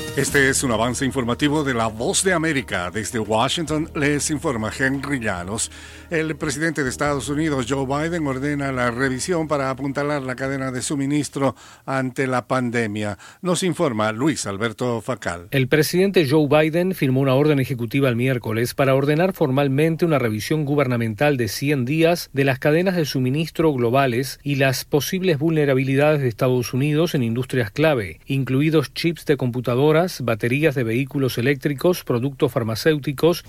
Este es un avance informativo de La Voz de América. Desde Washington les informa Henry Llanos. El presidente de Estados Unidos, Joe Biden, ordena la revisión para apuntalar la cadena de suministro ante la pandemia. Nos informa Luis Alberto Facal. El presidente Joe Biden firmó una orden ejecutiva el miércoles para ordenar formalmente una revisión gubernamental de 100 días de las cadenas de suministro globales y las posibles vulnerabilidades de Estados Unidos en industrias clave, incluidos chips de computadoras, baterías de vehículos eléctricos, productos farmacéuticos.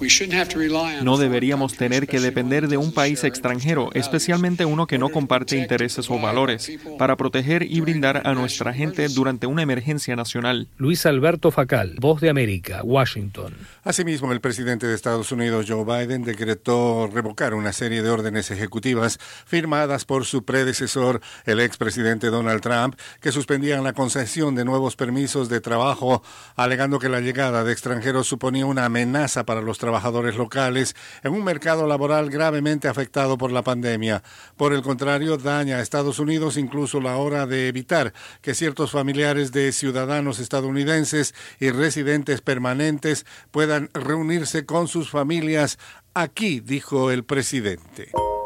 No deberíamos tener que depender de un país extranjero, especialmente uno que no comparte intereses o valores, para proteger y brindar a nuestra gente durante una emergencia nacional. Luis Alberto Facal, Voz de América, Washington. Asimismo, el presidente de Estados Unidos, Joe Biden, decretó revocar una serie de órdenes ejecutivas firmadas por su predecesor, el expresidente Donald Trump, que suspendían la concesión de nuevos permisos de trabajo, alegando que la llegada de extranjeros suponía una amenaza para los trabajadores locales en un mercado laboral gravemente afectado por la pandemia. Por el contrario, daña a Estados Unidos incluso la hora de evitar que ciertos familiares de ciudadanos estadounidenses y residentes permanentes puedan reunirse con sus familias aquí, dijo el presidente.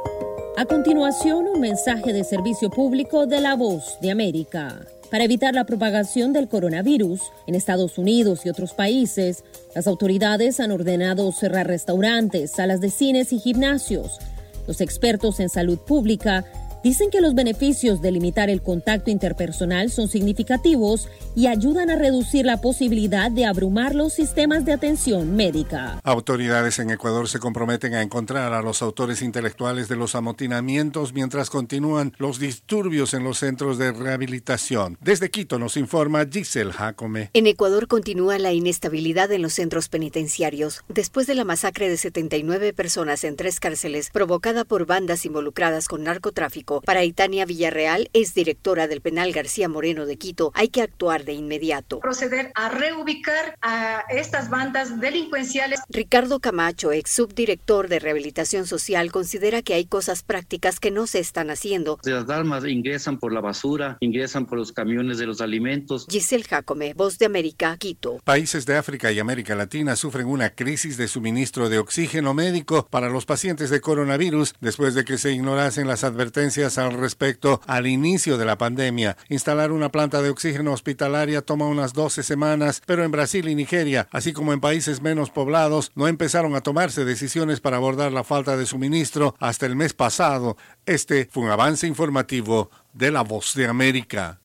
A continuación, un mensaje de servicio público de La Voz de América. Para evitar la propagación del coronavirus en Estados Unidos y otros países, las autoridades han ordenado cerrar restaurantes, salas de cines y gimnasios. Los expertos en salud pública dicen que los beneficios de limitar el contacto interpersonal son significativos y ayudan a reducir la posibilidad de abrumar los sistemas de atención médica. Autoridades en Ecuador se comprometen a encontrar a los autores intelectuales de los amotinamientos mientras continúan los disturbios en los centros de rehabilitación. Desde Quito nos informa Giselle Jacome. En Ecuador continúa la inestabilidad en los centros penitenciarios después de la masacre de 79 personas en 3 cárceles provocada por bandas involucradas con narcotráfico. Para Aitania Villarreal, es directora del penal García Moreno de Quito. Hay que actuar de inmediato. Proceder a reubicar a estas bandas delincuenciales. Ricardo Camacho, ex subdirector de Rehabilitación Social, considera que hay cosas prácticas que no se están haciendo. Las armas ingresan por la basura, ingresan por los camiones de los alimentos. Giselle Jacome, Voz de América, Quito. Países de África y América Latina sufren una crisis de suministro de oxígeno médico para los pacientes de coronavirus después de que se ignorasen las advertencias al respecto al inicio de la pandemia. Instalar una planta de oxígeno hospitalaria toma unas 12 semanas, pero en Brasil y Nigeria, así como en países menos poblados, no empezaron a tomarse decisiones para abordar la falta de suministro hasta el mes pasado. Este fue un avance informativo de La Voz de América.